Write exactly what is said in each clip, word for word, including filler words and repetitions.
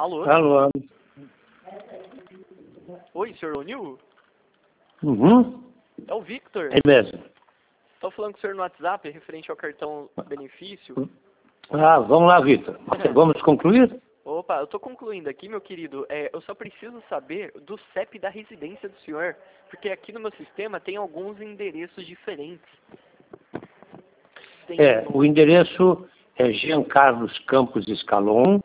Alô? Alô? Oi, senhor O'Neill? Uhum. É o Victor. É mesmo. Estou falando com o senhor no WhatsApp, referente ao cartão benefício. Ah, vamos lá, Vitor. Vamos concluir? Opa, eu estou concluindo aqui, meu querido. É, eu só preciso saber do C E P da residência do senhor, porque aqui no meu sistema tem alguns endereços diferentes. Tem É, um- o endereço é Jean Carlos Campos Escalon,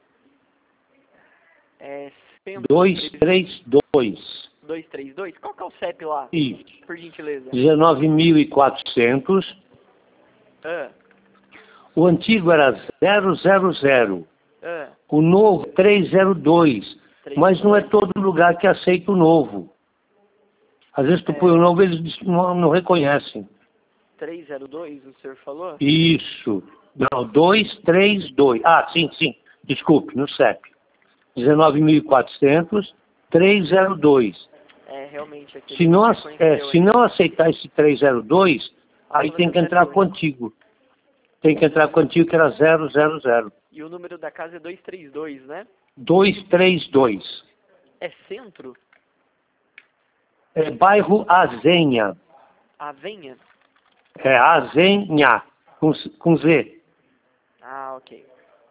É duzentos e trinta e dois. duzentos e trinta e dois. Qual que é o C E P lá? Isso. Por gentileza. dezenove mil e quatrocentos. Ah, O antigo era zero zero zero. ah, O novo trezentos e dois. Mas não é todo lugar que aceita o novo. Às vezes tu põe o novo, eles não, não reconhecem. trezentos e dois, o senhor falou? Isso. Não, duzentos e trinta e dois. Ah, sim, sim. Desculpe, no C E P. dezenove mil e quatrocentos, trezentos e dois. É, realmente aqui. Se não, ac- é, se não aceitar esse trezentos e dois, aí tem que entrar contigo. Tem que entrar contigo que era zero zero zero. E o número da casa é duzentos e trinta e dois, né? duzentos e trinta e dois. É centro? É bairro Azenha. Avenha? É Azenha, com, com Z. Ah, ok.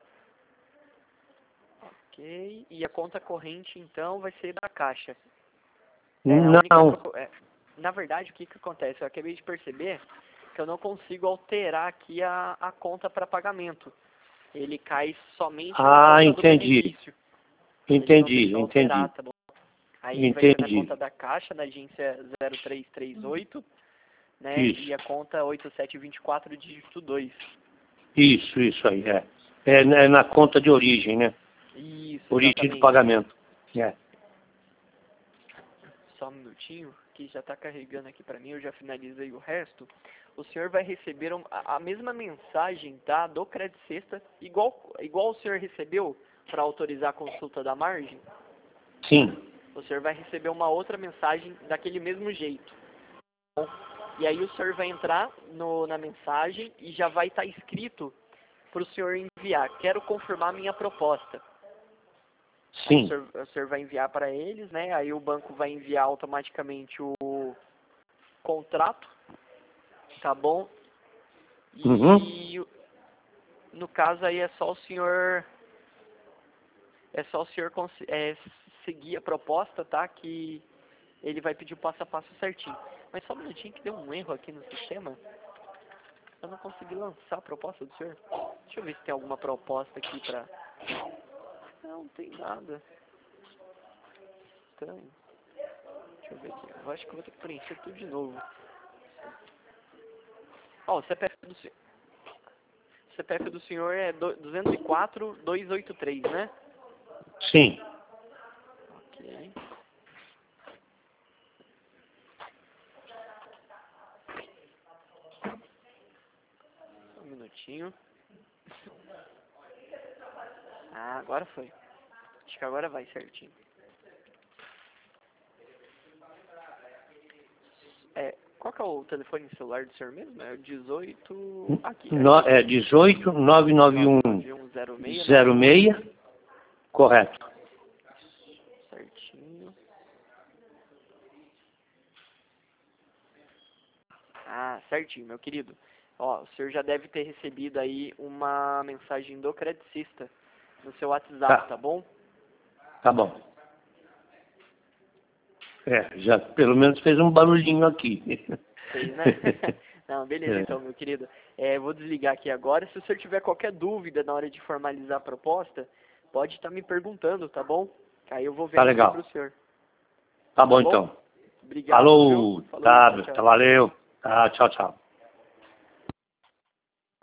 Ok. E a conta corrente, então, vai ser da Caixa. É, a única Não. que eu- é, na verdade, o que que acontece? Eu acabei de perceber que eu não consigo alterar aqui a, a conta para pagamento. Ele cai somente na Ah, conta entendi. do benefício. Ele não Entendi, deixou alterar, entendi. tá bom? Aí vai ser na Entendi. conta da Caixa, na agência zero três três oito, né? Isso. E a conta oito sete dois quatro, dígito dois. Isso, isso aí, é. É na, é na conta de origem, né? Isso, Origem exatamente. do pagamento. É. Só um minutinho, que já está carregando aqui para mim, eu já finalizei o resto. O senhor vai receber um- a, a mesma mensagem, tá, do Credit Sexta, igual, igual o senhor recebeu para autorizar a consulta da margem. Sim. O senhor vai receber uma outra mensagem daquele mesmo jeito. E aí o senhor vai entrar no, na mensagem e já vai estar escrito para o senhor enviar. Quero confirmar minha proposta. Aí Sim. o senhor, o senhor vai enviar para eles, né? Aí o banco vai enviar automaticamente o contrato, tá bom? E Uhum. no caso aí é só o senhor é só o senhor cons- é, seguir a proposta, tá? Que ele vai pedir o passo a passo certinho. Mas só um minutinho que deu um erro aqui no sistema. Eu não consegui lançar a proposta do senhor. Deixa eu ver se tem alguma proposta aqui pra... Não, não tem nada. Estranho. Deixa eu ver aqui. Eu acho que eu vou ter que preencher tudo de novo. Ó, o C P F do senhor... O C P F do senhor é duzentos e quatro, duzentos e oitenta e três, né? Sim. Ok. Só um minutinho. Ah, agora foi. Acho que agora vai certinho. É, qual que é o telefone celular do senhor mesmo? É o dezoito... Aqui, No, aqui. é dezoito, nove nove um, nove nove um zero seis zero seis. Correto. Certinho. Ah, certinho, meu querido. Ó, o senhor já deve ter recebido aí uma mensagem do Credit Sexta no seu WhatsApp, Tá. tá bom? Tá bom. É, já pelo menos fez um barulhinho aqui. Fez, né? Não, beleza É. então, meu querido. É, vou desligar aqui agora. Se o senhor tiver qualquer dúvida na hora de formalizar a proposta, pode estar me perguntando, tá bom? Aí eu vou Tá vendo aqui legal. pro senhor. Tá bom Tá bom? então. Obrigado, Falou. viu? Falou, Tá, tchau, tchau. tá, valeu. Tá, tchau, tchau.